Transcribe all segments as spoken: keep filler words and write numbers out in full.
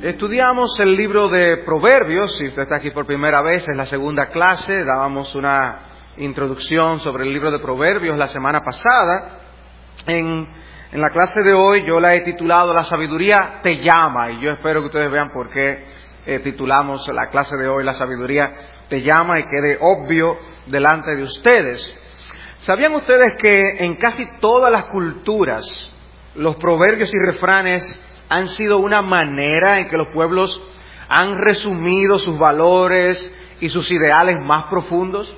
Estudiamos el libro de Proverbios. Si usted está aquí por primera vez, es la segunda clase. Dábamos una introducción sobre el libro de Proverbios la semana pasada. En, en la clase de hoy yo la he titulado La sabiduría te llama, y yo espero que ustedes vean por qué eh, titulamos la clase de hoy La sabiduría te llama, y quede obvio delante de ustedes. ¿Sabían ustedes que en casi todas las culturas los proverbios y refranes han sido una manera en que los pueblos han resumido sus valores y sus ideales más profundos?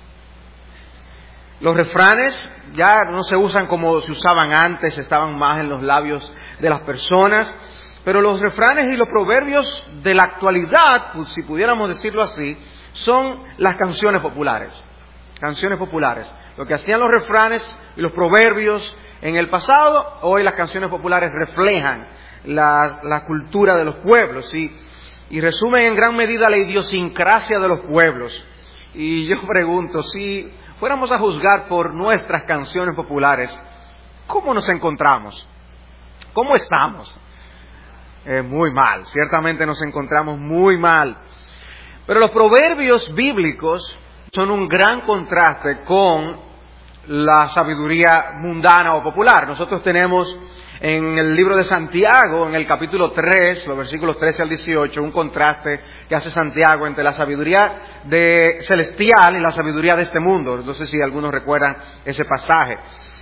Los refranes ya no se usan como se usaban antes, estaban más en los labios de las personas, pero los refranes y los proverbios de la actualidad, pues, si pudiéramos decirlo así, son las canciones populares. Canciones populares. Lo que hacían los refranes y los proverbios en el pasado, hoy las canciones populares reflejan La, la cultura de los pueblos, ¿sí? Y resumen en gran medida la idiosincrasia de los pueblos. Y yo pregunto, si fuéramos a juzgar por nuestras canciones populares, ¿cómo nos encontramos? ¿Cómo estamos? Eh, muy mal, ciertamente nos encontramos muy mal. Pero los proverbios bíblicos son un gran contraste con la sabiduría mundana o popular. Nosotros tenemos en el libro de Santiago, en el capítulo tres, los versículos trece al dieciocho, un contraste que hace Santiago entre la sabiduría de celestial y la sabiduría de este mundo. No sé si algunos recuerdan ese pasaje.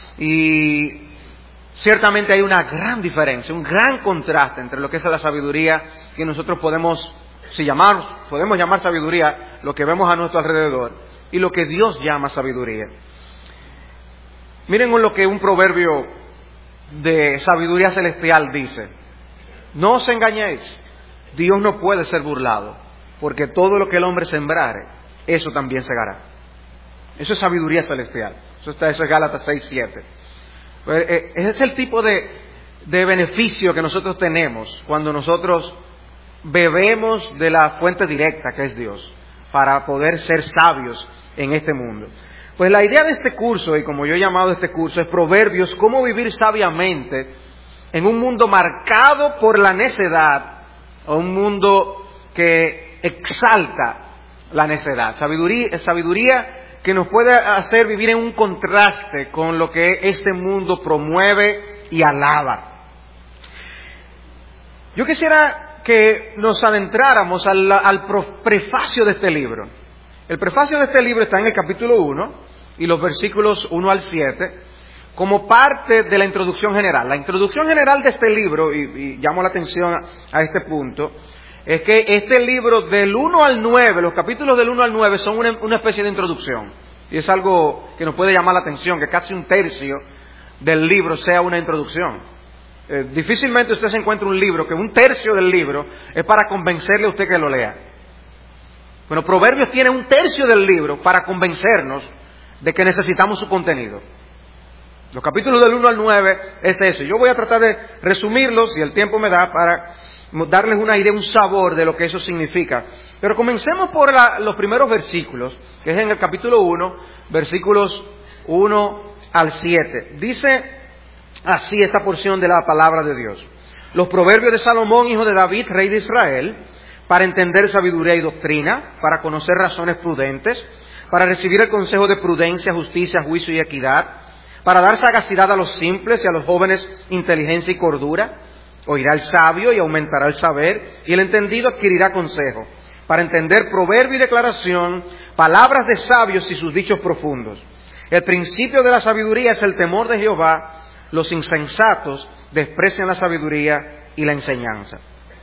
Y ciertamente hay una gran diferencia, un gran contraste entre lo que es la sabiduría que nosotros podemos, si llamar, podemos llamar sabiduría, lo que vemos a nuestro alrededor, y lo que Dios llama sabiduría. Miren lo que un proverbio de sabiduría celestial dice: no os engañéis, Dios no puede ser burlado, porque todo lo que el hombre sembrare, eso también segará. Eso es sabiduría celestial. Eso, está, eso es Gálatas seis siete. Ese es el tipo de, de beneficio que nosotros tenemos cuando nosotros bebemos de la fuente directa que es Dios, para poder ser sabios en este mundo. Pues la idea de este curso, y como yo he llamado este curso, es Proverbios, cómo vivir sabiamente en un mundo marcado por la necedad, o un mundo que exalta la necedad. Sabiduría, sabiduría que nos puede hacer vivir en un contraste con lo que este mundo promueve y alaba. Yo quisiera que nos adentráramos al, al prefacio de este libro. El prefacio de este libro está en el capítulo uno y los versículos uno al siete, como parte de la introducción general. La introducción general de este libro, y, y llamo la atención a, a este punto, es que este libro del uno al nueve, los capítulos del uno al nueve son una, una especie de introducción. Y es algo que nos puede llamar la atención, que casi un tercio del libro sea una introducción. Eh, difícilmente usted se encuentra un libro que un tercio del libro es para convencerle a usted que lo lea. Bueno, Proverbios tiene un tercio del libro para convencernos de que necesitamos su contenido. Los capítulos del uno al nueve es eso. Yo voy a tratar de resumirlos, si el tiempo me da, para darles una idea, un sabor de lo que eso significa. Pero comencemos por la, los primeros versículos, que es en el capítulo uno, versículos uno al siete. Dice así esta porción de la palabra de Dios: los proverbios de Salomón, hijo de David, rey de Israel, para entender sabiduría y doctrina, para conocer razones prudentes, para recibir el consejo de prudencia, justicia, juicio y equidad, para dar sagacidad a los simples y a los jóvenes inteligencia y cordura. Oirá el sabio y aumentará el saber, y el entendido adquirirá consejo, para entender proverbio y declaración, palabras de sabios y sus dichos profundos. El principio de la sabiduría es el temor de Jehová, los insensatos desprecian la sabiduría y la enseñanza.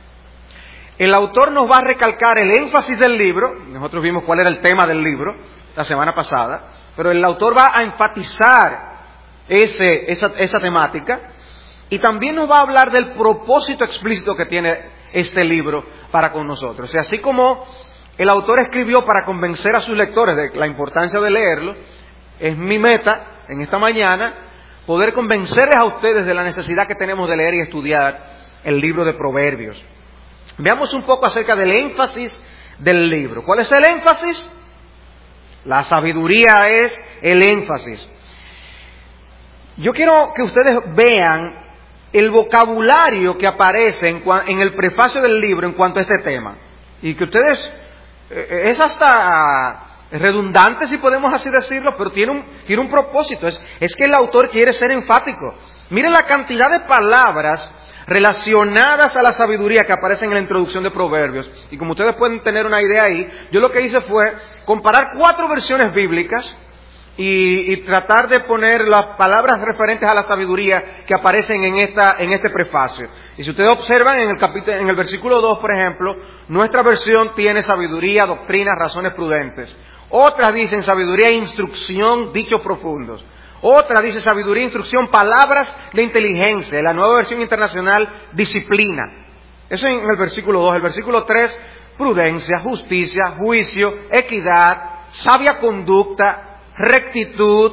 El autor nos va a recalcar el énfasis del libro. Nosotros vimos cuál era el tema del libro la semana pasada, pero el autor va a enfatizar ese, esa, esa temática, y también nos va a hablar del propósito explícito que tiene este libro para con nosotros. Y así como el autor escribió para convencer a sus lectores de la importancia de leerlo, es mi meta en esta mañana poder convencerles a ustedes de la necesidad que tenemos de leer y estudiar el libro de Proverbios. Veamos un poco acerca del énfasis del libro. ¿Cuál es el énfasis? La sabiduría es el énfasis. Yo quiero que ustedes vean el vocabulario que aparece en, en el prefacio del libro en cuanto a este tema. Y que ustedes, eh, es hasta redundante si podemos así decirlo, pero tiene un, tiene un propósito, es, es que el autor quiere ser enfático. Miren la cantidad de palabras relacionadas a la sabiduría que aparecen en la introducción de Proverbios. Y como ustedes pueden tener una idea ahí, yo lo que hice fue comparar cuatro versiones bíblicas y, y tratar de poner las palabras referentes a la sabiduría que aparecen en esta en este prefacio. Y si ustedes observan en el capítulo, en el versículo dos, por ejemplo, nuestra versión tiene sabiduría, doctrina, razones prudentes. Otras dicen sabiduría e instrucción, dichos profundos. Otra dice sabiduría, instrucción, palabras de inteligencia. La nueva versión internacional, disciplina. Eso en el versículo dos. El versículo tres, prudencia, justicia, juicio, equidad, sabia conducta, rectitud.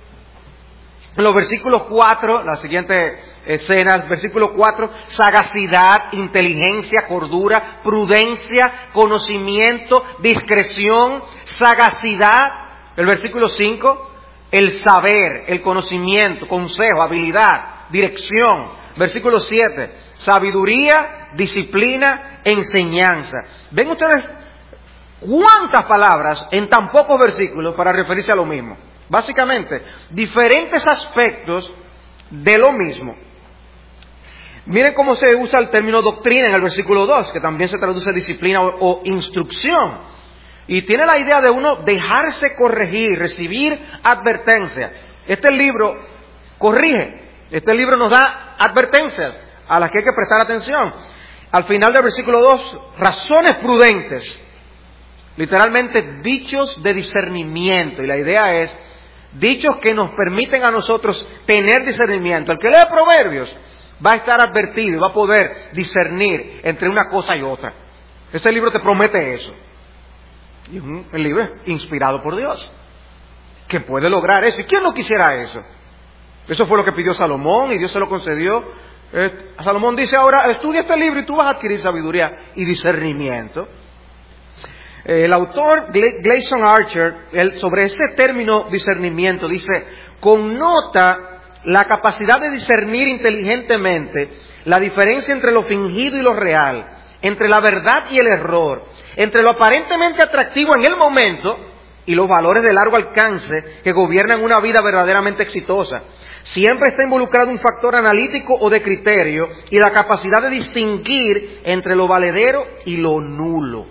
En los versículos cuatro, la siguiente escena, versículo cuatro, sagacidad, inteligencia, cordura, prudencia, conocimiento, discreción, sagacidad. El versículo cinco, el saber, el conocimiento, consejo, habilidad, dirección. Versículo siete, sabiduría, disciplina, enseñanza. ¿Ven ustedes cuántas palabras en tan pocos versículos para referirse a lo mismo? Básicamente, diferentes aspectos de lo mismo. Miren cómo se usa el término doctrina en el versículo dos, que también se traduce disciplina o, o instrucción. Y tiene la idea de uno dejarse corregir, recibir advertencia. Este libro corrige, este libro nos da advertencias a las que hay que prestar atención. Al final del versículo dos, razones prudentes, literalmente dichos de discernimiento. Y la idea es, dichos que nos permiten a nosotros tener discernimiento. El que lee Proverbios va a estar advertido y va a poder discernir entre una cosa y otra. Este libro te promete eso. Y es un el libro inspirado por Dios, que puede lograr eso. ¿Y quién no quisiera eso? Eso fue lo que pidió Salomón y Dios se lo concedió. Eh, Salomón dice ahora, estudia este libro y tú vas a adquirir sabiduría y discernimiento. Eh, el autor Gleason Archer, él, sobre ese término discernimiento, dice, connota la capacidad de discernir inteligentemente la diferencia entre lo fingido y lo real, entre la verdad y el error, entre lo aparentemente atractivo en el momento y los valores de largo alcance que gobiernan una vida verdaderamente exitosa. Siempre está involucrado un factor analítico o de criterio y la capacidad de distinguir entre lo valedero y lo nulo.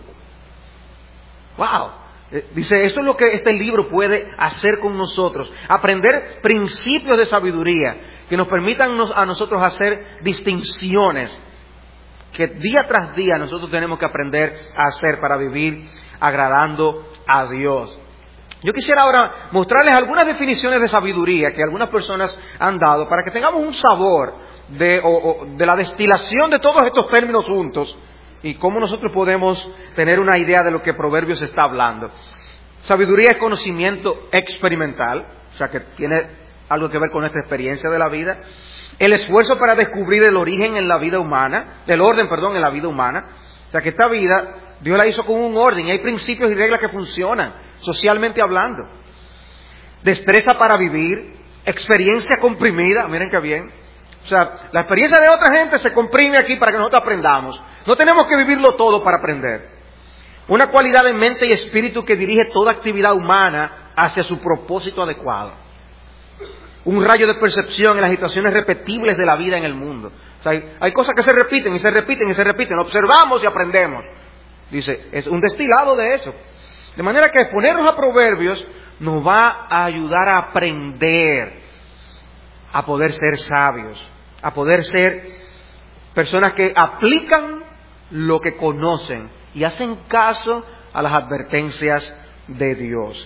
¡Wow! Dice, eso es lo que este libro puede hacer con nosotros. Aprender principios de sabiduría que nos permitan a nosotros hacer distinciones que día tras día nosotros tenemos que aprender a hacer para vivir agradando a Dios. Yo quisiera ahora mostrarles algunas definiciones de sabiduría que algunas personas han dado para que tengamos un sabor de, o, o, de la destilación de todos estos términos juntos y cómo nosotros podemos tener una idea de lo que Proverbios está hablando. Sabiduría es conocimiento experimental, o sea que tiene algo que ver con nuestra experiencia de la vida. El esfuerzo para descubrir el origen en la vida humana, el orden, perdón, en la vida humana. O sea que esta vida, Dios la hizo con un orden y hay principios y reglas que funcionan, socialmente hablando. Destreza para vivir, experiencia comprimida, miren qué bien. O sea, la experiencia de otra gente se comprime aquí para que nosotros aprendamos. No tenemos que vivirlo todo para aprender. Una cualidad de mente y espíritu que dirige toda actividad humana hacia su propósito adecuado. Un rayo de percepción en las situaciones repetibles de la vida en el mundo. O sea, hay, hay cosas que se repiten y se repiten y se repiten. Observamos y aprendemos. Dice, es un destilado de eso. De manera que exponernos a Proverbios nos va a ayudar a aprender, a poder ser sabios, a poder ser personas que aplican lo que conocen y hacen caso a las advertencias de Dios.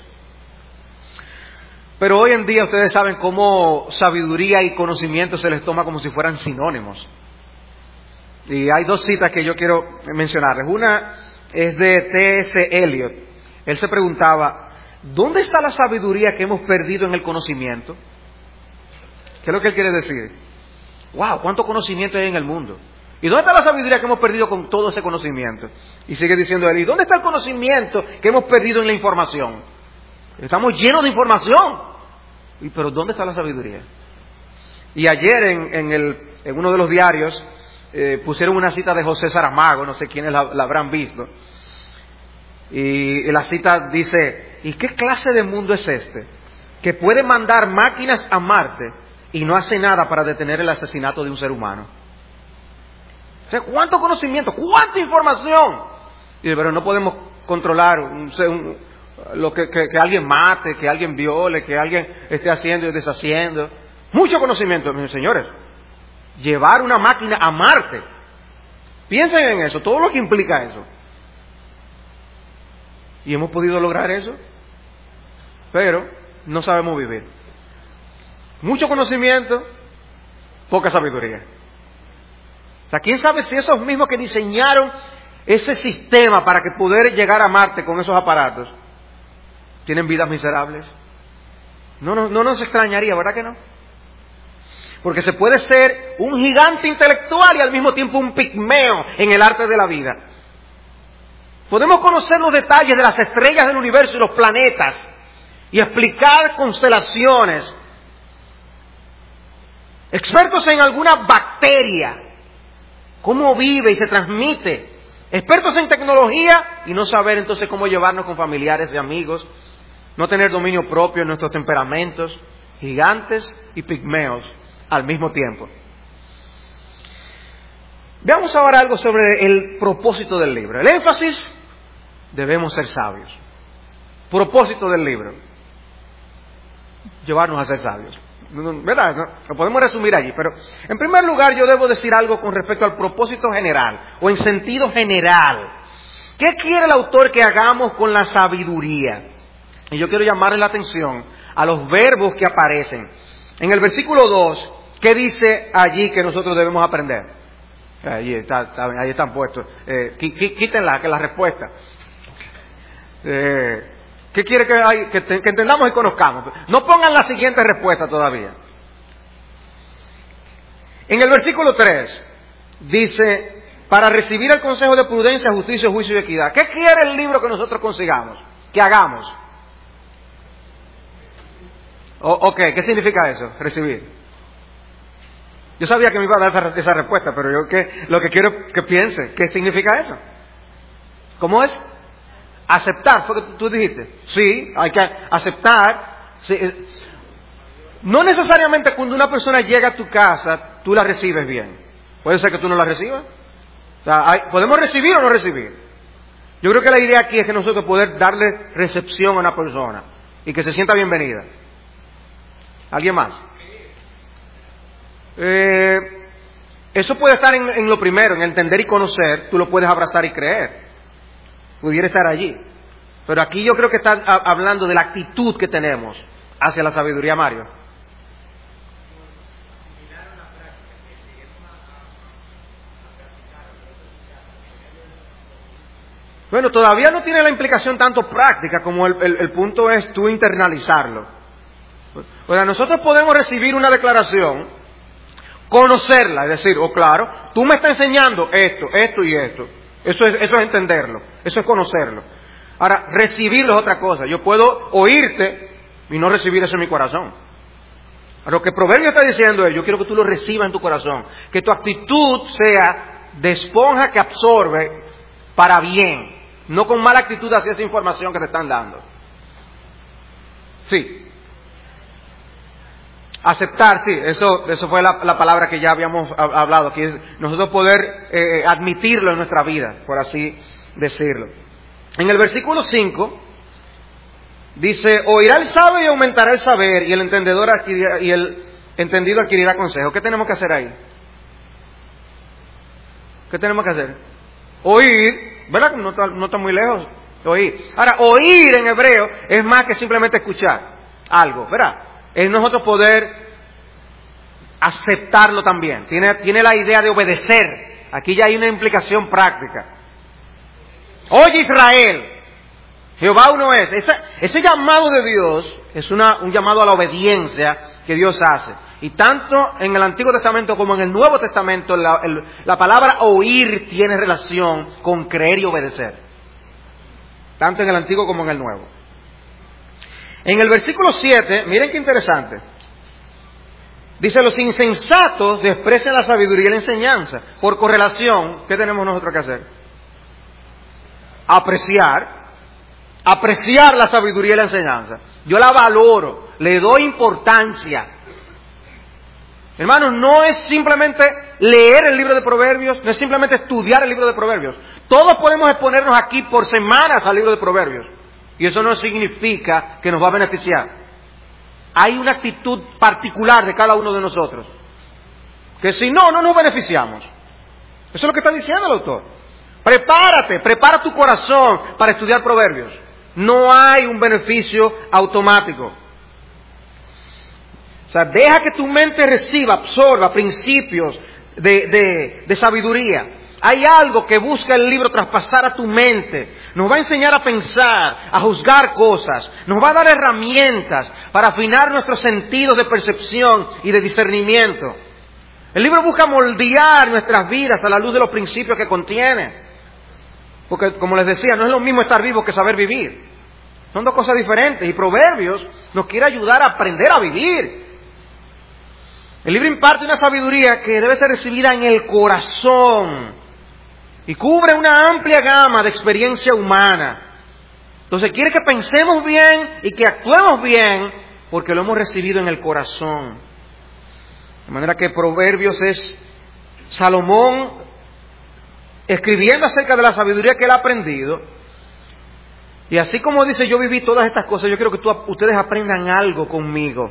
Pero hoy en día ustedes saben cómo sabiduría y conocimiento se les toma como si fueran sinónimos. Y hay dos citas que yo quiero mencionarles. Una es de T S Eliot. Él se preguntaba, ¿dónde está la sabiduría que hemos perdido en el conocimiento? ¿Qué es lo que él quiere decir? ¡Wow! ¿Cuánto conocimiento hay en el mundo? ¿Y dónde está la sabiduría que hemos perdido con todo ese conocimiento? Y sigue diciendo él, ¿y dónde está el conocimiento que hemos perdido en la información? Estamos llenos de información. ¿Y pero dónde está la sabiduría? Y ayer en, en, el, en uno de los diarios eh, pusieron una cita de José Saramago, no sé quiénes la, la habrán visto. Y, y la cita dice, ¿y qué clase de mundo es este? Que puede mandar máquinas a Marte y no hace nada para detener el asesinato de un ser humano. O sea, ¿cuánto conocimiento? ¿Cuánta información? Y dice, pero no podemos controlar un, un, lo que, que, que alguien mate, que alguien viole, que alguien esté haciendo y deshaciendo. Mucho conocimiento, mis señores. Llevar una máquina a Marte. Piensen en eso, todo lo que implica eso. ¿Y hemos podido lograr eso? Pero no sabemos vivir. Mucho conocimiento, poca sabiduría. O sea, ¿quién sabe si esos mismos que diseñaron ese sistema para que poder llegar a Marte con esos aparatos tienen vidas miserables? No, no, no nos extrañaría, ¿verdad que no? Porque se puede ser un gigante intelectual y al mismo tiempo un pigmeo en el arte de la vida. Podemos conocer los detalles de las estrellas del universo y los planetas y explicar constelaciones. Expertos en alguna bacteria, cómo vive y se transmite. Expertos en tecnología y no saber entonces cómo llevarnos con familiares y amigos. No tener dominio propio en nuestros temperamentos. Gigantes y pigmeos al mismo tiempo. Veamos ahora algo sobre el propósito del libro. El énfasis, debemos ser sabios. Propósito del libro, llevarnos a ser sabios. ¿Verdad? No, lo podemos resumir allí, pero en primer lugar yo debo decir algo con respecto al propósito general, o en sentido general. ¿Qué quiere el autor que hagamos con la sabiduría? Y yo quiero llamarle la atención a los verbos que aparecen. En el versículo dos, ¿qué dice allí que nosotros debemos aprender? Ahí, está, está, ahí están puestos. Eh, quítenla, que la respuesta. Eh, ¿Qué quiere que, hay, que, que entendamos y conozcamos? No pongan la siguiente respuesta todavía. En el versículo tres dice, para recibir el consejo de prudencia, justicia, juicio y equidad. ¿Qué quiere el libro que nosotros consigamos? Que hagamos. O, ok, ¿qué significa eso? Recibir. Yo sabía que me iba a dar esa, esa respuesta, pero yo que, lo que quiero que piense, ¿qué significa eso? ¿Cómo es? Aceptar, fue que tú dijiste. Sí, hay que aceptar. Sí. No necesariamente cuando una persona llega a tu casa, tú la recibes bien. Puede ser que tú no la recibas. O sea, hay, podemos recibir o no recibir. Yo creo que la idea aquí es que nosotros poder darle recepción a una persona y que se sienta bienvenida. ¿Alguien más? Eh, eso puede estar en, en lo primero, en entender y conocer. Tú lo puedes abrazar y creer. Pudiera estar allí. Pero aquí yo creo que está hablando de la actitud que tenemos hacia la sabiduría, Mario. Bueno, todavía no tiene la implicación tanto práctica como el, el, el punto es tú internalizarlo. O sea, nosotros podemos recibir una declaración, conocerla, es decir, oh claro, tú me estás enseñando esto, esto y esto. Eso es, eso es entenderlo, eso es conocerlo. Ahora, recibirlo es otra cosa. Yo puedo oírte y no recibir eso en mi corazón. Lo que Proverbio está diciendo es, yo quiero que tú lo recibas en tu corazón. Que tu actitud sea de esponja que absorbe para bien. No con mala actitud hacia esa información que te están dando. Sí. Aceptar, sí, eso, eso fue la, la palabra que ya habíamos hablado, que es nosotros poder eh, admitirlo en nuestra vida, por así decirlo. En el versículo cinco dice, oirá el sabio y aumentará el saber, y el entendedor adquirirá, y el entendido adquirirá consejo. ¿Qué tenemos que hacer ahí? ¿Qué tenemos que hacer? Oír, ¿verdad? No está, no está muy lejos. Oír. Ahora, oír en hebreo es más que simplemente escuchar algo, ¿verdad? Es nosotros poder aceptarlo también. Tiene, tiene la idea de obedecer. Aquí ya hay una implicación práctica. Oye Israel, Jehová uno es. Ese, ese llamado de Dios es una, un llamado a la obediencia que Dios hace. Y tanto en el Antiguo Testamento como en el Nuevo Testamento la, el, la palabra oír tiene relación con creer y obedecer. Tanto en el Antiguo como en el Nuevo. En el versículo siete, miren qué interesante. Dice, los insensatos desprecian la sabiduría y la enseñanza. Por correlación, ¿qué tenemos nosotros que hacer? Apreciar, apreciar la sabiduría y la enseñanza. Yo la valoro, le doy importancia. Hermanos, no es simplemente leer el libro de Proverbios, no es simplemente estudiar el libro de Proverbios. Todos podemos exponernos aquí por semanas al libro de Proverbios. Y eso no significa que nos va a beneficiar. Hay una actitud particular de cada uno de nosotros. Que si no, no nos beneficiamos. Eso es lo que está diciendo el autor. Prepárate, prepara tu corazón para estudiar Proverbios. No hay un beneficio automático. O sea, deja que tu mente reciba, absorba principios de, de, de sabiduría. Hay algo que busca el libro traspasar a tu mente. Nos va a enseñar a pensar, a juzgar cosas. Nos va a dar herramientas para afinar nuestros sentidos de percepción y de discernimiento. El libro busca moldear nuestras vidas a la luz de los principios que contiene. Porque, como les decía, no es lo mismo estar vivo que saber vivir. Son dos cosas diferentes. Y Proverbios nos quiere ayudar a aprender a vivir. El libro imparte una sabiduría que debe ser recibida en el corazón y cubre una amplia gama de experiencia humana. Entonces quiere que pensemos bien y que actuemos bien porque lo hemos recibido en el corazón. De manera que Proverbios es Salomón escribiendo acerca de la sabiduría que él ha aprendido. Y así como dice, yo viví todas estas cosas, yo quiero que tú, ustedes aprendan algo conmigo.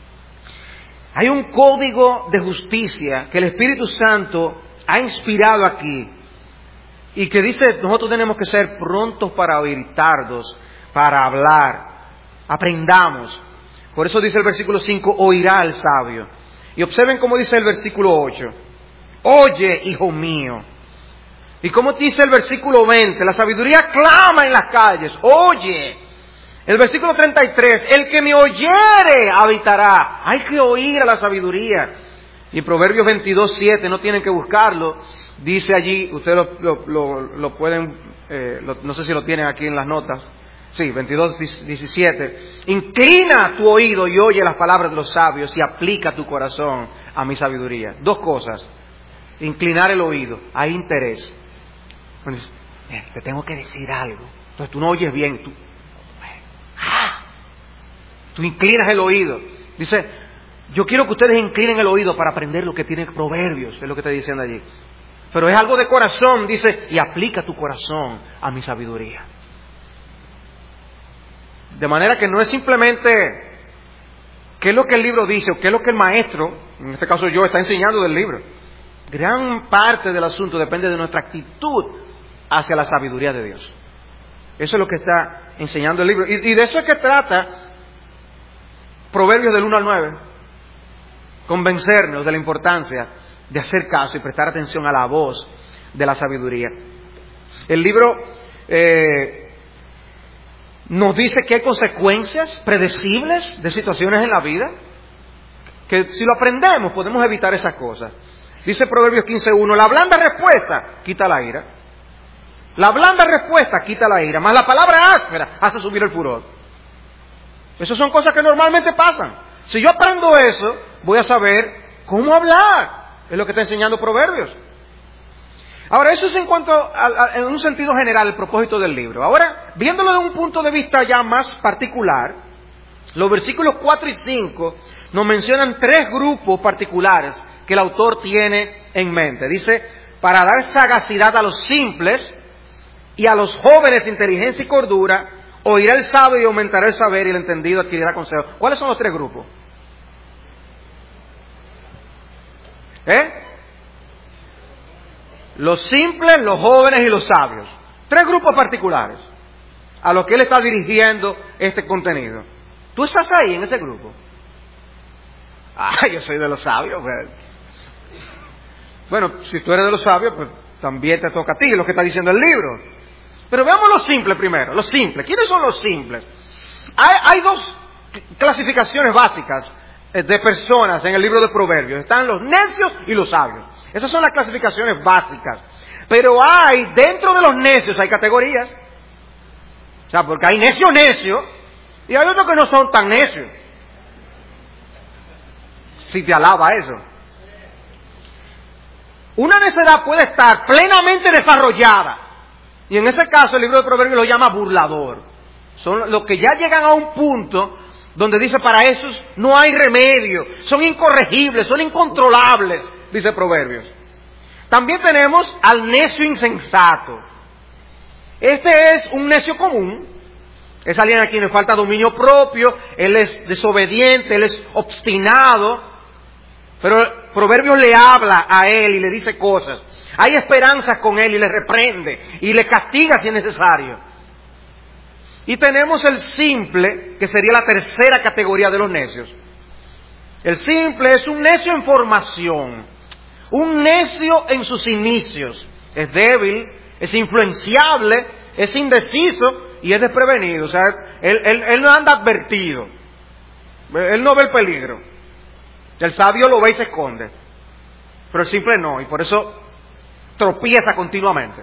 Hay un código de justicia que el Espíritu Santo ha inspirado aquí y que dice, nosotros tenemos que ser prontos para oír, tardos para hablar. Aprendamos. Por eso dice el versículo cinco, oirá el sabio. Y observen cómo dice el versículo ocho. Oye, hijo mío. Y como dice el versículo veinte, la sabiduría clama en las calles. Oye. El versículo treinta y tres, el que me oyere habitará. Hay que oír a la sabiduría. Y Proverbios veintidós, siete, no tienen que buscarlo. Dice allí, ustedes lo, lo, lo, lo pueden, eh, lo, no sé si lo tienen aquí en las notas. Sí, veintidós, diecisiete. Inclina tu oído y oye las palabras de los sabios y aplica tu corazón a mi sabiduría. Dos cosas. Inclinar el oído. Hay interés. Bueno, te tengo que decir algo. Entonces tú no oyes bien. Tú, ah, tú inclinas el oído. Dice, yo quiero que ustedes inclinen el oído para aprender lo que tiene Proverbios. Es lo que está diciendo allí. Pero es algo de corazón. Dice, y aplica tu corazón a mi sabiduría. De manera que no es simplemente qué es lo que el libro dice o qué es lo que el maestro, en este caso yo, está enseñando del libro. Gran parte del asunto depende de nuestra actitud hacia la sabiduría de Dios. Eso es lo que está enseñando el libro. Y, y de eso es que trata Proverbios del uno al nueve. Convencernos de la importancia de hacer caso y prestar atención a la voz de la sabiduría. El libro eh, nos dice que hay consecuencias predecibles de situaciones en la vida, que si lo aprendemos podemos evitar esas cosas. Dice Proverbios quince uno, la blanda respuesta quita la ira. La blanda respuesta quita la ira, más la palabra áspera hace subir el furor. Esas son cosas que normalmente pasan. Si yo aprendo eso, voy a saber cómo hablar. Es lo que está enseñando Proverbios. Ahora, eso es en cuanto a, a, en un sentido general, el propósito del libro. Ahora, viéndolo de un punto de vista ya más particular, los versículos cuatro y cinco nos mencionan tres grupos particulares que el autor tiene en mente. Dice, para dar sagacidad a los simples y a los jóvenes inteligencia y cordura, oirá el sabio y aumentará el saber y el entendido adquirirá consejo. ¿Cuáles son los tres grupos? ¿Eh? Los simples, los jóvenes y los sabios. Tres grupos particulares a los que él está dirigiendo este contenido. ¿Tú estás ahí en ese grupo? Ah, yo soy de los sabios. Pues. Bueno, si tú eres de los sabios, pues también te toca a ti lo que está diciendo el libro. Pero veamos los simples primero, los simples. ¿Quiénes son los simples? Hay, hay dos clasificaciones básicas de personas en el libro de Proverbios. Están los necios y los sabios. Esas son las clasificaciones básicas. Pero hay, dentro de los necios hay categorías. O sea, porque hay necio necio y hay otros que no son tan necios. si te alaba eso. Una necedad puede estar plenamente desarrollada, y en ese caso el libro de Proverbios lo llama burlador. Son los que ya llegan a un punto donde dice, para esos no hay remedio, son incorregibles, son incontrolables, dice Proverbios. También tenemos al necio insensato. Este es un necio común, es alguien a quien le falta dominio propio, él es desobediente, él es obstinado, pero Proverbios le habla a él y le dice cosas. Hay esperanzas con él y le reprende y le castiga si es necesario. Y tenemos el simple, que sería la tercera categoría de los necios. El simple es un necio en formación, un necio en sus inicios. Es débil, es influenciable, es indeciso y es desprevenido. O sea, él, él, él no anda advertido, él no ve el peligro. El sabio lo ve y se esconde, pero el simple no, y por eso tropieza continuamente.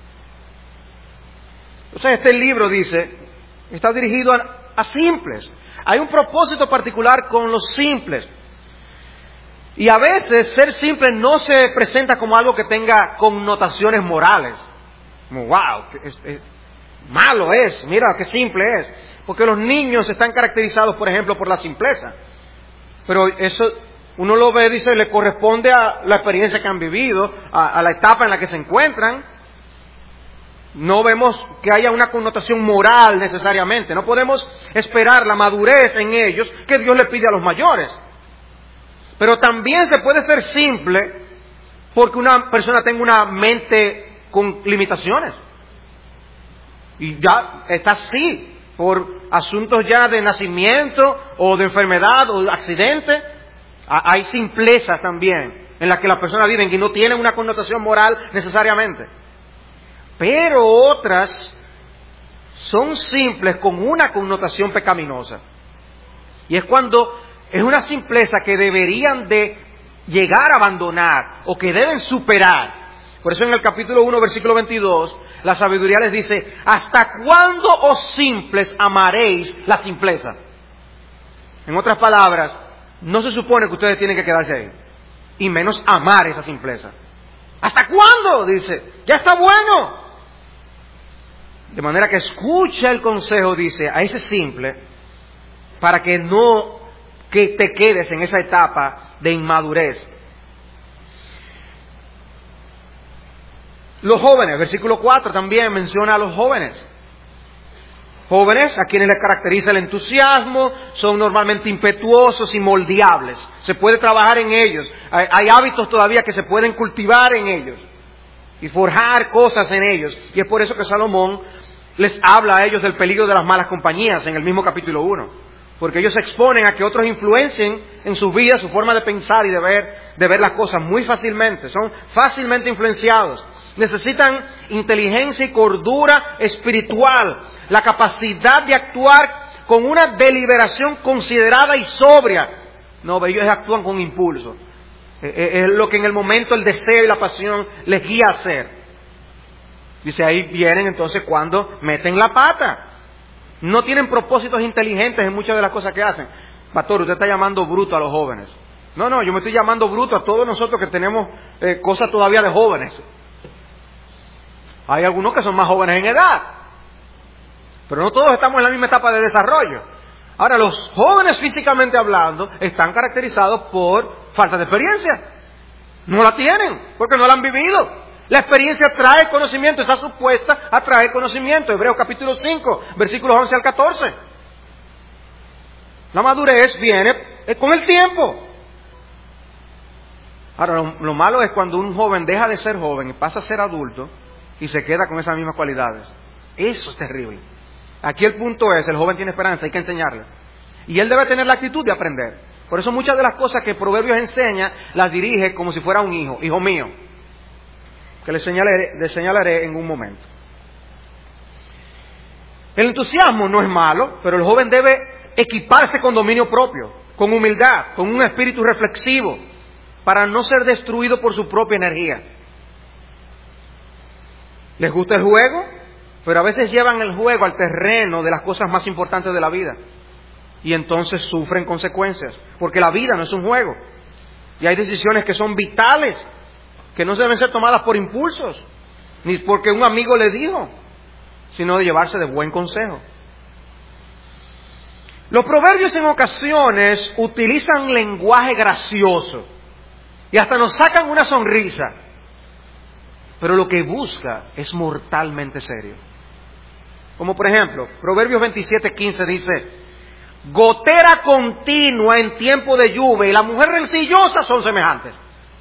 Entonces este libro dice, está dirigido a, a simples. Hay un propósito particular con los simples. Y a veces ser simple no se presenta como algo que tenga connotaciones morales. Como, wow, es, es, malo es, mira qué simple es. Porque los niños están caracterizados, por ejemplo, por la simpleza. Pero eso uno lo ve, dice, le corresponde a la experiencia que han vivido, a, a la etapa en la que se encuentran. No vemos que haya una connotación moral necesariamente. No podemos esperar la madurez en ellos que Dios le pide a los mayores. Pero también se puede ser simple porque una persona tenga una mente con limitaciones. Y ya está así, por asuntos ya de nacimiento o de enfermedad o de accidente. Hay simpleza también en la que las personas viven que no tienen una connotación moral necesariamente. Pero otras son simples con una connotación pecaminosa. Y es cuando es una simpleza que deberían de llegar a abandonar o que deben superar. Por eso en el capítulo uno, versículo veintidós, la sabiduría les dice, ¿hasta cuándo, oh simples, amaréis la simpleza? En otras palabras, no se supone que ustedes tienen que quedarse ahí, y menos amar esa simpleza. ¿Hasta cuándo? Dice, ya está bueno. De manera que escucha el consejo, dice, a ese simple, para que no que te quedes en esa etapa de inmadurez. Los jóvenes, versículo cuatro también menciona a los jóvenes. Jóvenes a quienes les caracteriza el entusiasmo, son normalmente impetuosos y moldeables. Se puede trabajar en ellos. Hay, hay hábitos todavía que se pueden cultivar en ellos y forjar cosas en ellos. Y es por eso que Salomón les habla a ellos del peligro de las malas compañías en el mismo capítulo uno. Porque ellos se exponen a que otros influencien en sus vidas, su forma de pensar y de ver, de ver las cosas muy fácilmente. Son fácilmente influenciados. Necesitan inteligencia y cordura espiritual, la capacidad de actuar con una deliberación considerada y sobria. No, ellos actúan con impulso. Es lo que en el momento el deseo y la pasión les guía a hacer. Dice, ahí vienen entonces cuando meten la pata. No tienen propósitos inteligentes en muchas de las cosas que hacen. Pastor, usted está llamando bruto a los jóvenes. No, no, yo me estoy llamando bruto a todos nosotros que tenemos eh, cosas todavía de jóvenes. Hay algunos que son más jóvenes en edad, pero no todos estamos en la misma etapa de desarrollo. Ahora, los jóvenes físicamente hablando están caracterizados por falta de experiencia. No la tienen, porque no la han vivido. La experiencia trae conocimiento, está supuesta a traer conocimiento. Hebreos capítulo cinco, versículos once al catorce. La madurez viene con el tiempo. Ahora, lo, lo malo es cuando un joven deja de ser joven y pasa a ser adulto y se queda con esas mismas cualidades. Eso es terrible. Aquí el punto es, el joven tiene esperanza, hay que enseñarle. Y él debe tener la actitud de aprender. Por eso muchas de las cosas que Proverbios enseña, las dirige como si fuera un hijo, hijo mío, que le señalaré, le señalaré en un momento. El entusiasmo no es malo, pero el joven debe equiparse con dominio propio, con humildad, con un espíritu reflexivo, para no ser destruido por su propia energía. Les gusta el juego, pero a veces llevan el juego al terreno de las cosas más importantes de la vida. Y entonces sufren consecuencias, porque la vida no es un juego. Y hay decisiones que son vitales, que no deben ser tomadas por impulsos, ni porque un amigo le dijo, sino de llevarse de buen consejo. Los proverbios en ocasiones utilizan lenguaje gracioso y hasta nos sacan una sonrisa, pero lo que busca es mortalmente serio. Como por ejemplo, Proverbios veintisiete quince dice: gotera continua en tiempo de lluvia y la mujer rencillosa son semejantes.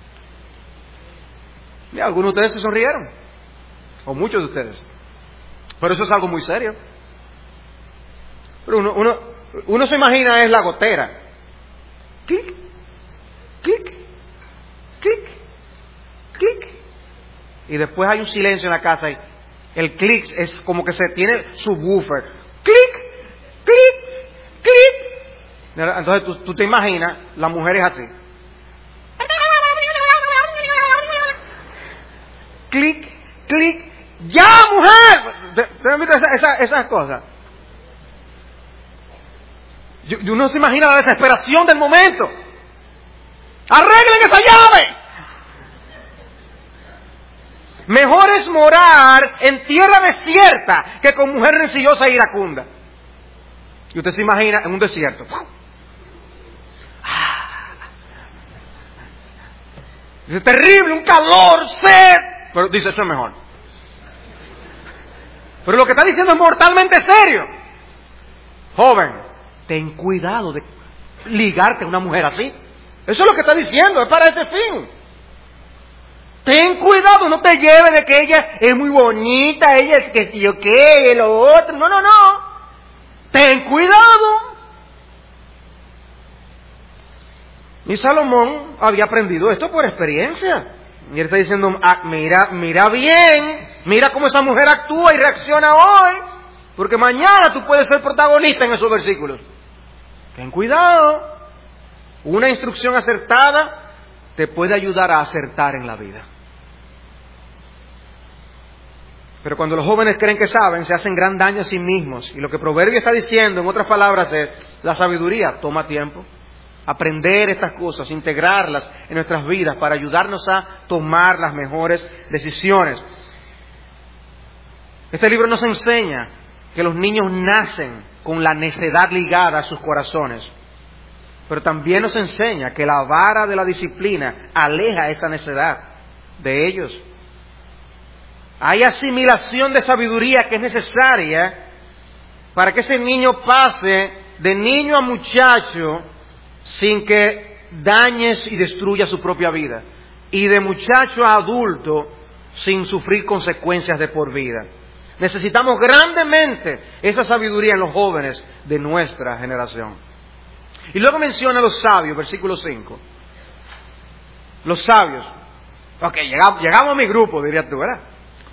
Y algunos de ustedes se sonrieron, o muchos de ustedes, pero eso es algo muy serio. Pero uno, uno, uno se imagina es la gotera, clic, clic, clic, clic, y después hay un silencio en la casa y el clic es como que se tiene su buffer, clic, clic, clic. Entonces tú, tú te imaginas, la mujer es así, clic, clic, ya mujer. ¿Te, te han visto esa, esa, esas cosas? Yo, uno se imagina la desesperación del momento. ¡Arreglen esa llave! Mejor es morar en tierra desierta que con mujer rencillosa e iracunda. Y usted se imagina en un desierto. Dice, terrible, un calor, sed. Pero dice, eso es mejor. Pero lo que está diciendo es mortalmente serio. Joven, ten cuidado de ligarte a una mujer así. Eso es lo que está diciendo, es para ese fin. Ten cuidado, no te lleves de que ella es muy bonita, ella es que yo qué, lo otro. No, no, no. Ten cuidado. Y Salomón había aprendido esto por experiencia. Y él está diciendo, ah, mira, mira bien, mira cómo esa mujer actúa y reacciona hoy, porque mañana tú puedes ser protagonista en esos versículos. Ten cuidado. Una instrucción acertada te puede ayudar a acertar en la vida. Pero cuando los jóvenes creen que saben, se hacen gran daño a sí mismos. Y lo que Proverbio está diciendo, en otras palabras, es, la sabiduría toma tiempo. Aprender estas cosas, integrarlas en nuestras vidas para ayudarnos a tomar las mejores decisiones. Este libro nos enseña que los niños nacen con la necedad ligada a sus corazones. Pero también nos enseña que la vara de la disciplina aleja esa necedad de ellos. Hay asimilación de sabiduría que es necesaria para que ese niño pase de niño a muchacho sin que dañes y destruya su propia vida, y de muchacho a adulto sin sufrir consecuencias de por vida. Necesitamos grandemente esa sabiduría en los jóvenes de nuestra generación. Y luego menciona a los sabios, versículo cinco. Los sabios. Ok, llegamos, llegamos a mi grupo, dirías tú, ¿verdad?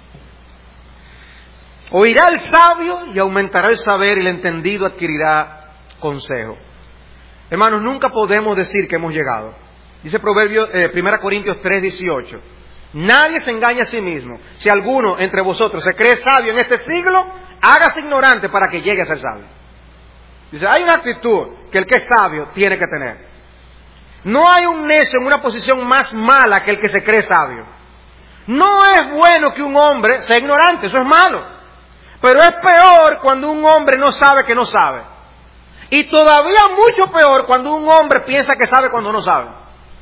Oirá el sabio y aumentará el saber, y el entendido adquirirá consejo. Hermanos, nunca podemos decir que hemos llegado. Dice Proverbio, eh, primera Corintios tres dieciocho. Nadie se engaña a sí mismo. Si alguno entre vosotros se cree sabio en este siglo, hágase ignorante para que llegue a ser sabio. Dice, hay una actitud que el que es sabio tiene que tener. No hay un necio en una posición más mala que el que se cree sabio. No es bueno que un hombre sea ignorante, eso es malo. Pero es peor cuando un hombre no sabe que no sabe. Y todavía mucho peor cuando un hombre piensa que sabe cuando no sabe.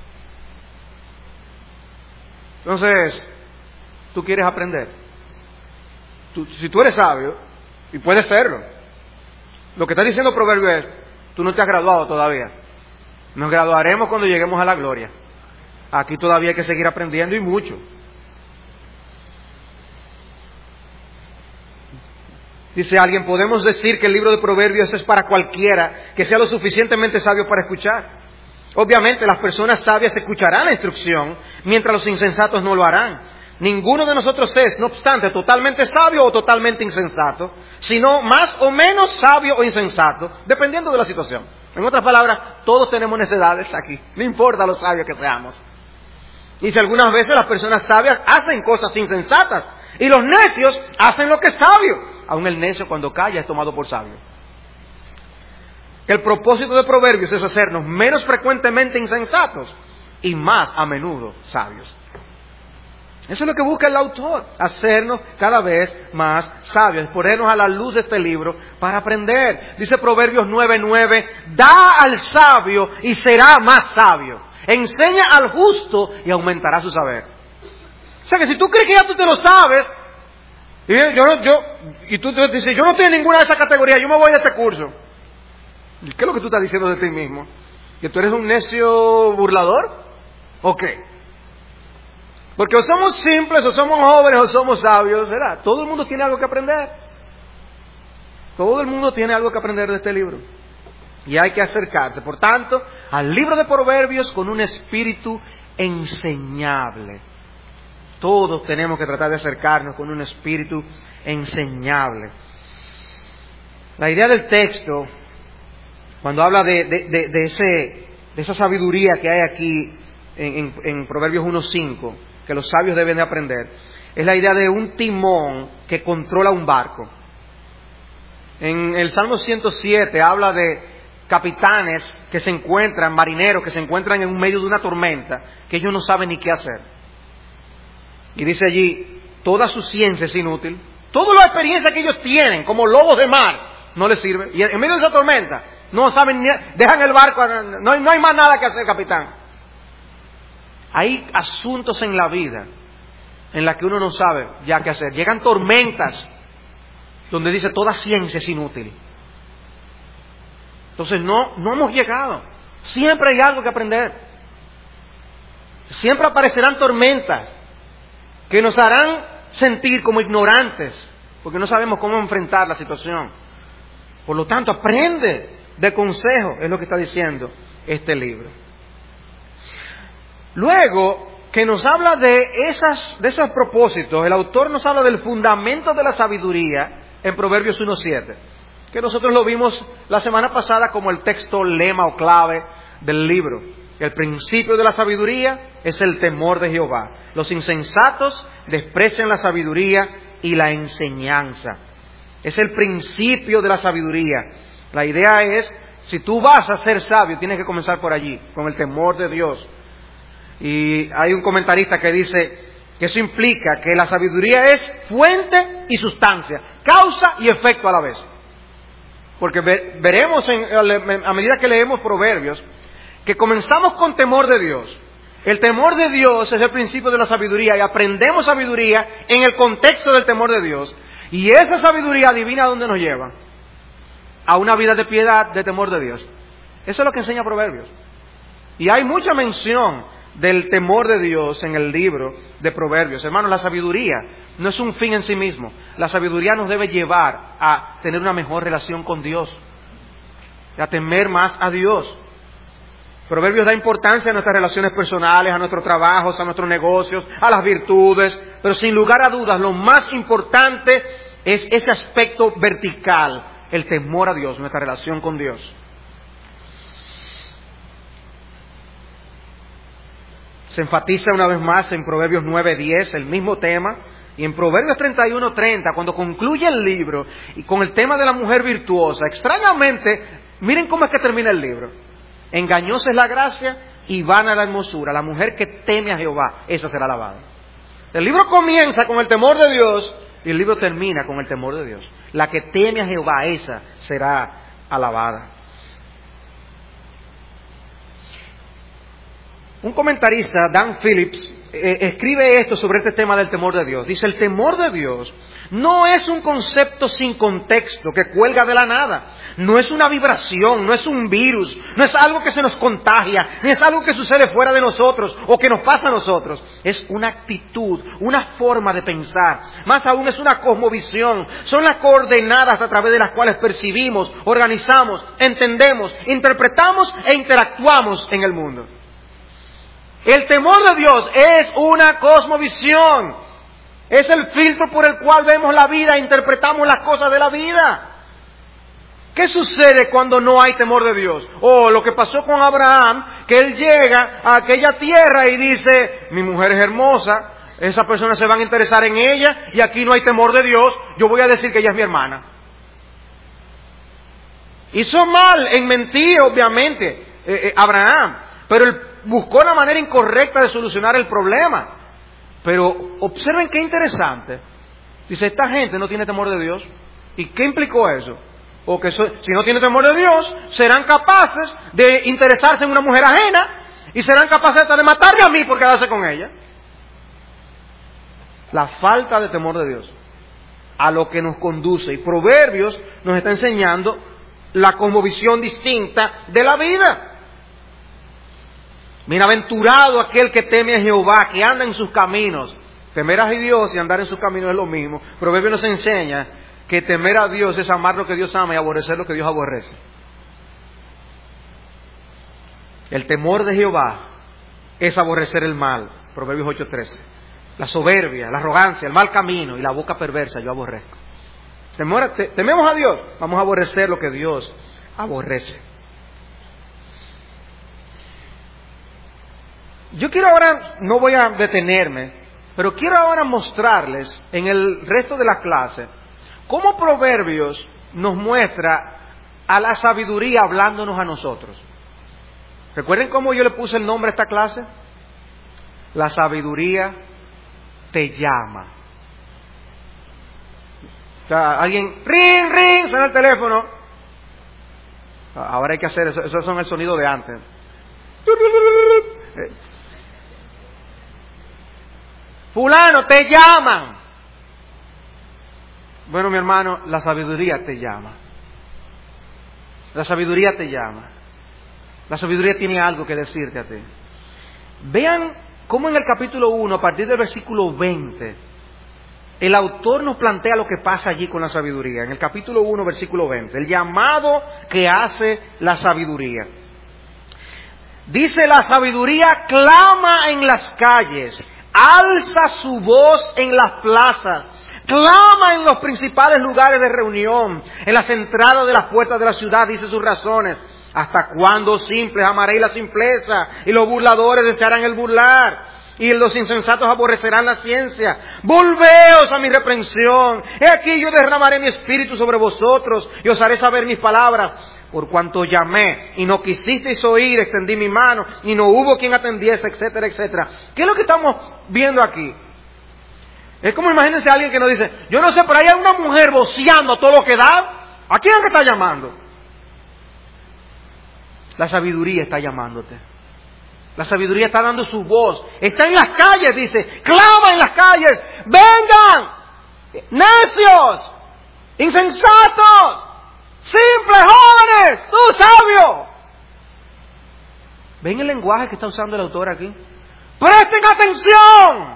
Entonces, tú quieres aprender. Tú, si tú eres sabio, y puedes serlo, lo que está diciendo el Proverbio es, tú no te has graduado todavía. Nos graduaremos cuando lleguemos a la gloria. Aquí todavía hay que seguir aprendiendo y mucho. Dice alguien, podemos decir que el libro de Proverbios es para cualquiera que sea lo suficientemente sabio para escuchar. Obviamente las personas sabias escucharán la instrucción, mientras los insensatos no lo harán. Ninguno de nosotros es, no obstante, totalmente sabio o totalmente insensato, sino más o menos sabio o insensato, dependiendo de la situación. En otras palabras, todos tenemos necedades aquí, no importa lo sabios que seamos. Y si algunas veces las personas sabias hacen cosas insensatas, y los necios hacen lo que es sabio. Aún el necio cuando calla es tomado por sabio. El propósito de Proverbios es hacernos menos frecuentemente insensatos y más a menudo sabios. Eso es lo que busca el autor, hacernos cada vez más sabios, ponernos a la luz de este libro para aprender. Dice Proverbios nueve nueve, da al sabio y será más sabio. Enseña al justo y aumentará su saber. O sea que si tú crees que ya tú te lo sabes, y, yo no, yo, y tú te dices, yo no estoy en ninguna de esas categorías, yo me voy de este curso. ¿Y qué es lo que tú estás diciendo de ti mismo? ¿Que tú eres un necio burlador? ¿O qué? Porque o somos simples, o somos jóvenes, o somos sabios, ¿verdad? Todo el mundo tiene algo que aprender. Todo el mundo tiene algo que aprender de este libro. Y hay que acercarse, por tanto, al libro de Proverbios con un espíritu enseñable. Todos tenemos que tratar de acercarnos con un espíritu enseñable. La idea del texto, cuando habla de, de, de, de, ese, de esa sabiduría que hay aquí en, en, en Proverbios uno cinco, que los sabios deben de aprender, es la idea de un timón que controla un barco. En el Salmo ciento siete habla de capitanes que se encuentran, marineros que se encuentran en medio de una tormenta, que ellos no saben ni qué hacer. Y dice allí, toda su ciencia es inútil, toda la experiencia que ellos tienen como lobos de mar no les sirve. Y en medio de esa tormenta no saben ni, dejan el barco, no hay, no hay más nada que hacer, capitán. Hay asuntos en la vida en las que uno no sabe ya qué hacer. Llegan tormentas donde dice toda ciencia es inútil. Entonces no, no hemos llegado. Siempre hay algo que aprender. Siempre aparecerán tormentas que nos harán sentir como ignorantes, porque no sabemos cómo enfrentar la situación. Por lo tanto, aprende de consejo, es lo que está diciendo este libro. Luego, que nos habla de, esas, de esos propósitos, el autor nos habla del fundamento de la sabiduría en Proverbios uno siete, que nosotros lo vimos la semana pasada como el texto lema o clave del libro. El principio de la sabiduría es el temor de Jehová. Los insensatos desprecian la sabiduría y la enseñanza. Es el principio de la sabiduría. La idea es, si tú vas a ser sabio, tienes que comenzar por allí, con el temor de Dios. Y hay un comentarista que dice que eso implica que la sabiduría es fuente y sustancia, causa y efecto a la vez. Porque veremos en, a medida que leemos Proverbios que comenzamos con temor de Dios. El temor de Dios es el principio de la sabiduría y aprendemos sabiduría en el contexto del temor de Dios. Y esa sabiduría divina, ¿a dónde nos lleva? A una vida de piedad, de temor de Dios. Eso es lo que enseña Proverbios. Y hay mucha mención del temor de Dios en el libro de Proverbios. Hermanos, la sabiduría no es un fin en sí mismo. La sabiduría nos debe llevar a tener una mejor relación con Dios, a temer más a Dios. Proverbios da importancia a nuestras relaciones personales, a nuestros trabajos, a nuestros negocios, a las virtudes, pero sin lugar a dudas lo más importante es ese aspecto vertical, el temor a Dios, nuestra relación con Dios. Se enfatiza una vez más en Proverbios nueve diez el mismo tema, y en Proverbios treinta y uno treinta, cuando concluye el libro y con el tema de la mujer virtuosa, extrañamente, miren cómo es que termina el libro. Engañosa es la gracia y vana la hermosura. La mujer que teme a Jehová, esa será alabada. El libro comienza con el temor de Dios y el libro termina con el temor de Dios. La que teme a Jehová, esa será alabada. Un comentarista, Dan Phillips, eh, escribe esto sobre este tema del temor de Dios. Dice, el temor de Dios no es un concepto sin contexto que cuelga de la nada. No es una vibración, no es un virus, no es algo que se nos contagia, ni es algo que sucede fuera de nosotros o que nos pasa a nosotros. Es una actitud, una forma de pensar. Más aún es una cosmovisión. Son las coordenadas a través de las cuales percibimos, organizamos, entendemos, interpretamos e interactuamos en el mundo. El temor de Dios es una cosmovisión. Es el filtro por el cual vemos la vida e interpretamos las cosas de la vida. ¿Qué sucede cuando no hay temor de Dios? O lo que pasó con Abraham, que él llega a aquella tierra y dice, mi mujer es hermosa, esas personas se van a interesar en ella y aquí no hay temor de Dios, yo voy a decir que ella es mi hermana. Hizo mal en mentir, obviamente, eh, eh, Abraham, pero el buscó la manera incorrecta de solucionar el problema. Pero observen qué interesante. Dice, esta gente no tiene temor de Dios. ¿Y qué implicó eso? O que so, si no tiene temor de Dios, serán capaces de interesarse en una mujer ajena y serán capaces hasta de matarme a mí por quedarse con ella. La falta de temor de Dios a lo que nos conduce. Y Proverbios nos está enseñando la cosmovisión distinta de la vida. Bienaventurado aquel que teme a Jehová, que anda en sus caminos. Temer a Dios y andar en sus caminos es lo mismo. Proverbios nos enseña que temer a Dios es amar lo que Dios ama y aborrecer lo que Dios aborrece. El temor de Jehová es aborrecer el mal. Proverbios ocho trece. La soberbia, la arrogancia, el mal camino y la boca perversa yo aborrezco. Temor, te, tememos a Dios, vamos a aborrecer lo que Dios aborrece. Yo quiero ahora, no voy a detenerme, pero quiero ahora mostrarles en el resto de la clase cómo Proverbios nos muestra a la sabiduría hablándonos a nosotros. ¿Recuerden cómo yo le puse el nombre a esta clase? La sabiduría te llama. O sea, alguien, ring, ring, suena el teléfono. Ahora hay que hacer eso, esos son el sonido de antes. Fulano, te llaman. Bueno, mi hermano, la sabiduría te llama. La sabiduría te llama. La sabiduría tiene algo que decirte a ti. Vean cómo en el capítulo uno, a partir del versículo veinte, el autor nos plantea lo que pasa allí con la sabiduría. En el capítulo uno, versículo veinte, el llamado que hace la sabiduría. Dice, la sabiduría clama en las calles, alza su voz en las plazas, clama en los principales lugares de reunión, en las entradas de las puertas de la ciudad, dice sus razones. ¿Hasta cuándo, simples, amaréis la simpleza? Y los burladores desearán el burlar, y los insensatos aborrecerán la ciencia. Volveos a mi reprensión. He aquí yo derramaré mi espíritu sobre vosotros, y os haré saber mis palabras. Por cuanto llamé, y no quisisteis oír, extendí mi mano, y no hubo quien atendiese, etcétera, etcétera. ¿Qué es lo que estamos viendo aquí? Es como imagínense a alguien que nos dice, yo no sé, pero hay una mujer voceando a todo lo que da. ¿A quién es que está llamando? La sabiduría está llamándote. La sabiduría está dando su voz. Está en las calles, dice. Clama en las calles. ¡Vengan! ¡Necios! ¡Insensatos! ¡Simples jóvenes! ¡Tú sabio! ¿Ven el lenguaje que está usando el autor aquí? ¡Presten atención!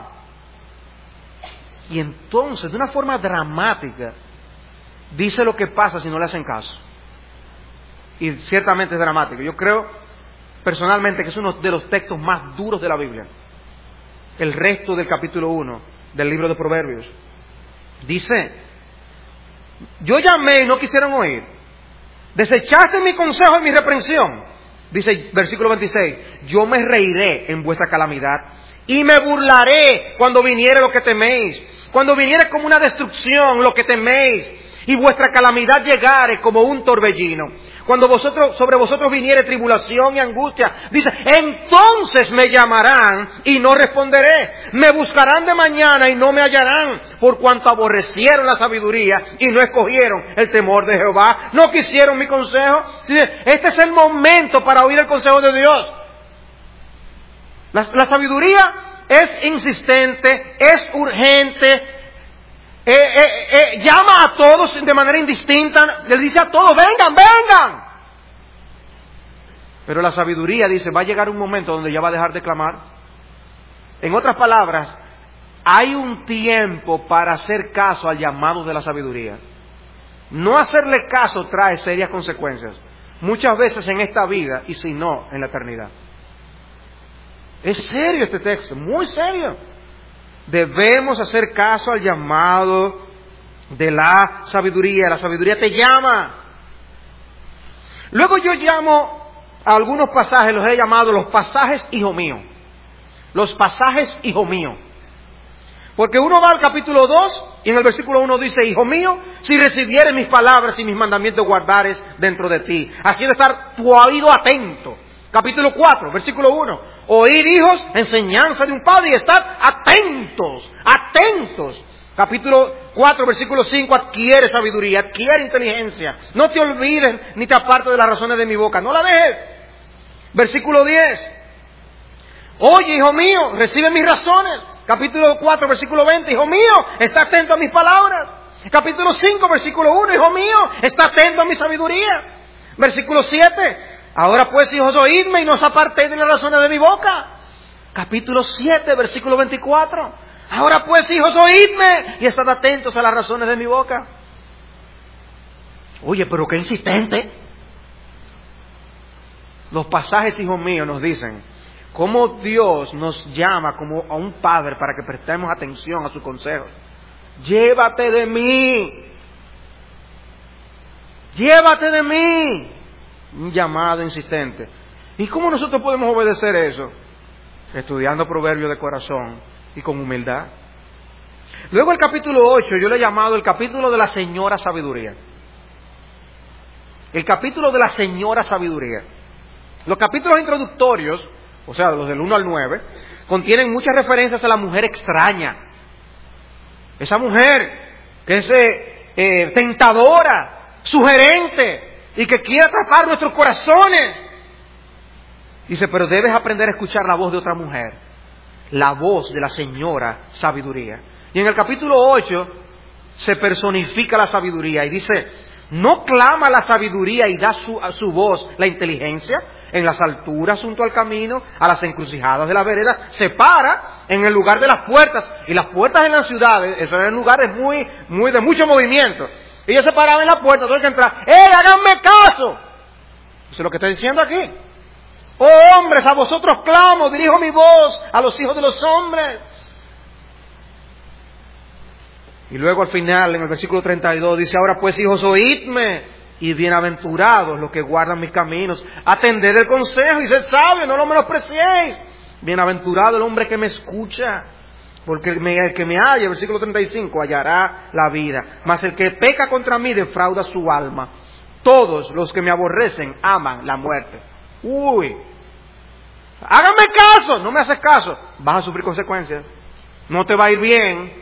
Y entonces, de una forma dramática, dice lo que pasa si no le hacen caso. Y ciertamente es dramático. Yo creo personalmente que es uno de los textos más duros de la Biblia. El resto del capítulo uno del libro de Proverbios. Dice, yo llamé y no quisieron oír. Desechaste mi consejo y mi reprensión. Dice versículo veintiséis, yo me reiré en vuestra calamidad y me burlaré cuando viniere lo que teméis. Cuando viniere como una destrucción lo que teméis y vuestra calamidad llegare como un torbellino. Cuando vosotros, sobre vosotros viniere tribulación y angustia, dice, entonces me llamarán y no responderé. Me buscarán de mañana y no me hallarán, por cuanto aborrecieron la sabiduría y no escogieron el temor de Jehová. No quisieron mi consejo. Dice, este es el momento para oír el consejo de Dios. La, la sabiduría es insistente, es urgente. Eh, eh, eh, llama a todos de manera indistinta, le dice a todos, vengan, vengan. Pero la sabiduría dice, va a llegar un momento donde ya va a dejar de clamar. En otras palabras, hay un tiempo para hacer caso al llamado de la sabiduría. No hacerle caso trae serias consecuencias, muchas veces en esta vida y si no, en la eternidad. Es serio este texto, muy serio. Debemos hacer caso al llamado de la sabiduría. La sabiduría te llama. Luego yo llamo a algunos pasajes, los he llamado los pasajes hijo mío. Los pasajes hijo mío. Porque uno va al capítulo dos y en el versículo uno dice, hijo mío, si recibieres mis palabras y mis mandamientos guardares dentro de ti. Así de estar tu oído atento Capítulo cuatro, versículo uno. Oíd, hijos, enseñanza de un padre y estad atentos, atentos. Capítulo cuatro, versículo cinco, adquiere sabiduría, adquiere inteligencia. No te olvides ni te apartes de las razones de mi boca, no la dejes. Versículo diez. Oye, hijo mío, recibe mis razones. Capítulo cuatro, versículo veinte. Hijo mío, está atento a mis palabras. Capítulo cinco, versículo uno. Hijo mío, está atento a mi sabiduría. Versículo siete. Ahora pues, hijos, oídme y no os apartéis de las razones de mi boca. Capítulo siete, versículo veinticuatro. Ahora pues, hijos, oídme y estad atentos a las razones de mi boca. Oye, pero qué insistente. Los pasajes, hijos míos, nos dicen cómo Dios nos llama como a un padre para que prestemos atención a sus consejos. Llévate de mí. Llévate de mí. Un llamado insistente. ¿Y cómo nosotros podemos obedecer eso? Estudiando proverbios de corazón y con humildad. Luego el capítulo ocho, yo le he llamado el capítulo de la señora sabiduría. El capítulo de la señora sabiduría. Los capítulos introductorios, o sea, los del uno al nueve, contienen muchas referencias a la mujer extraña. Esa mujer que es eh, eh, tentadora, sugerente y que quiere atrapar nuestros corazones. Dice, pero debes aprender a escuchar la voz de otra mujer, la voz de la señora sabiduría. Y en el capítulo ocho se personifica la sabiduría y dice, ¿no clama la sabiduría y da su, a su voz la inteligencia? En las alturas junto al camino, a las encrucijadas de la vereda, se para en el lugar de las puertas. Y las puertas en las ciudades, esos eran lugares muy, muy de mucho movimiento. Ella se paraba en la puerta, todo el que entraba, ¡eh, háganme caso! Eso es lo que está diciendo aquí. Oh hombres, a vosotros clamo, dirijo mi voz a los hijos de los hombres. Y luego al final, en el versículo treinta y dos, dice, ahora pues hijos, oídme. Y bienaventurados los que guardan mis caminos. Atended el consejo y sed sabios, no lo menospreciéis. Bienaventurado el hombre que me escucha, porque el, me, el que me halla, versículo treinta y cinco, hallará la vida. Mas el que peca contra mí defrauda su alma. Todos los que me aborrecen aman la muerte. Uy, hágame caso, no me haces caso, vas a sufrir consecuencias, no te va a ir bien.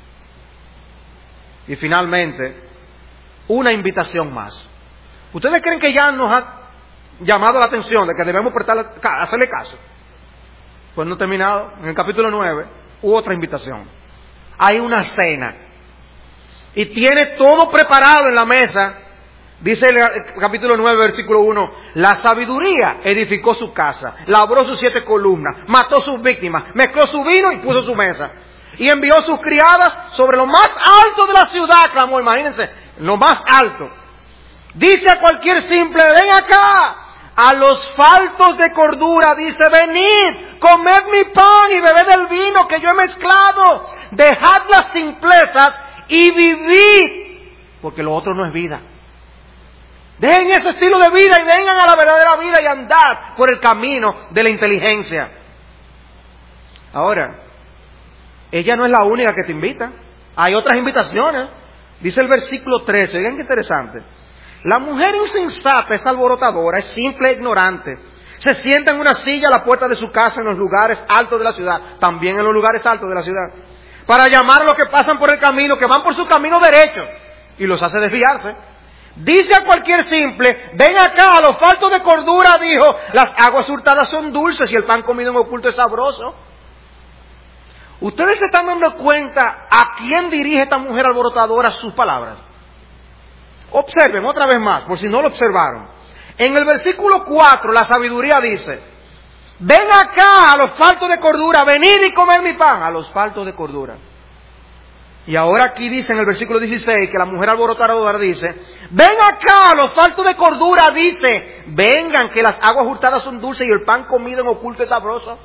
Y finalmente, una invitación más. ¿Ustedes creen que ya nos ha llamado la atención de que debemos prestarle, hacerle caso? Pues no he terminado. En el capítulo nueve, hubo otra invitación. Hay una cena. Y tiene todo preparado en la mesa. Dice el capítulo nueve, versículo uno, la sabiduría edificó su casa, labró sus siete columnas, mató sus víctimas, mezcló su vino y puso su mesa. Y envió sus criadas sobre lo más alto de la ciudad, clamó, imagínense, lo más alto. Dice a cualquier simple, ven acá. A los faltos de cordura dice, venid, comed mi pan y bebed el vino que yo he mezclado. Dejad las simplezas y vivid, porque lo otro no es vida. Dejen ese estilo de vida y vengan a la verdadera vida y andad por el camino de la inteligencia. Ahora, ella no es la única que te invita. Hay otras invitaciones. Dice el versículo trece, vean qué interesante. La mujer insensata es alborotadora, es simple e ignorante. Se sienta en una silla a la puerta de su casa en los lugares altos de la ciudad, también en los lugares altos de la ciudad, para llamar a los que pasan por el camino, que van por su camino derecho, y los hace desviarse. Dice a cualquier simple, ven acá, a los faltos de cordura, dijo, las aguas hurtadas son dulces y el pan comido en oculto es sabroso. ¿Ustedes se están dando cuenta a quién dirige esta mujer alborotadora sus palabras? Observen otra vez más, por si no lo observaron. En el versículo cuatro, la sabiduría dice, ven acá a los faltos de cordura, venid y comer mi pan, a los faltos de cordura. Y ahora aquí dice en el versículo dieciséis, que la mujer alborotadora dice, ven acá a los faltos de cordura, dice, vengan que las aguas hurtadas son dulces y el pan comido en oculto es sabroso.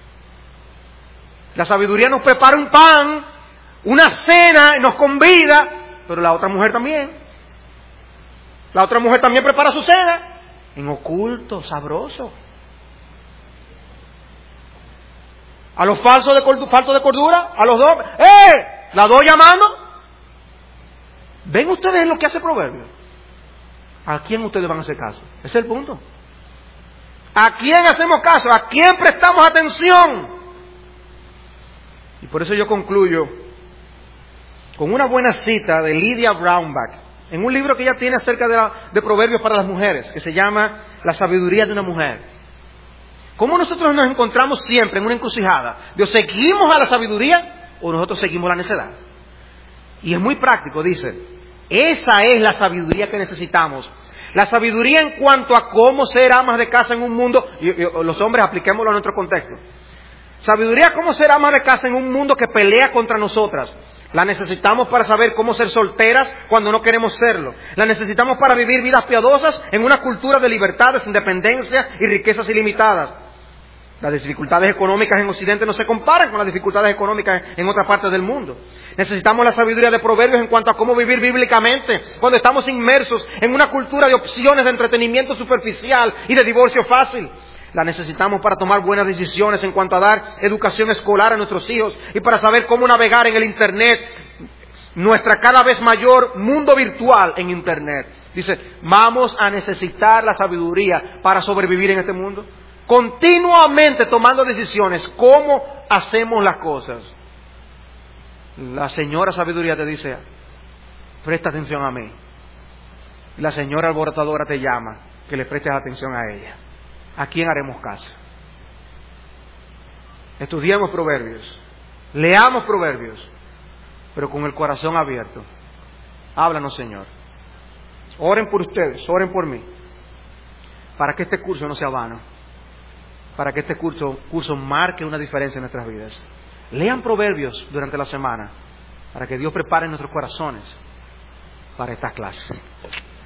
La sabiduría nos prepara un pan, una cena, nos convida, pero la otra mujer también. La otra mujer también prepara su cena, en oculto, sabroso. A los falsos de cordura, faltos de cordura, a los dos, ¡eh! ¿La dos llamando? ¿Ven ustedes lo que hace Proverbios? ¿A quién ustedes van a hacer caso? Ese es el punto. ¿A quién hacemos caso? ¿A quién prestamos atención? Y por eso yo concluyo con una buena cita de Lydia Brownback, en un libro que ella tiene acerca de, la, de proverbios para las mujeres, que se llama La sabiduría de una mujer. ¿Cómo nosotros nos encontramos siempre en una encrucijada? ¿De o seguimos a la sabiduría o nosotros seguimos la necedad? Y es muy práctico, dice, esa es la sabiduría que necesitamos. La sabiduría en cuanto a cómo ser amas de casa en un mundo, y, y los hombres apliquémoslo a nuestro contexto. Sabiduría cómo ser amas de casa en un mundo que pelea contra nosotras. La necesitamos para saber cómo ser solteras cuando no queremos serlo. La necesitamos para vivir vidas piadosas en una cultura de libertades, independencia y riquezas ilimitadas. Las dificultades económicas en Occidente no se comparan con las dificultades económicas en otras partes del mundo. Necesitamos la sabiduría de Proverbios en cuanto a cómo vivir bíblicamente cuando estamos inmersos en una cultura de opciones de entretenimiento superficial y de divorcio fácil. La necesitamos para tomar buenas decisiones en cuanto a dar educación escolar a nuestros hijos y para saber cómo navegar en el Internet, nuestra cada vez mayor mundo virtual en Internet. Dice, vamos a necesitar la sabiduría para sobrevivir en este mundo. Continuamente tomando decisiones, ¿cómo hacemos las cosas? La señora sabiduría te dice, presta atención a mí. La señora alborotadora te llama, que le prestes atención a ella. ¿A quién haremos caso? Estudiemos proverbios, leamos proverbios, pero con el corazón abierto. Háblanos, Señor. Oren por ustedes, oren por mí, para que este curso no sea vano, para que este curso, curso marque una diferencia en nuestras vidas. Lean proverbios durante la semana, para que Dios prepare nuestros corazones para estas clases.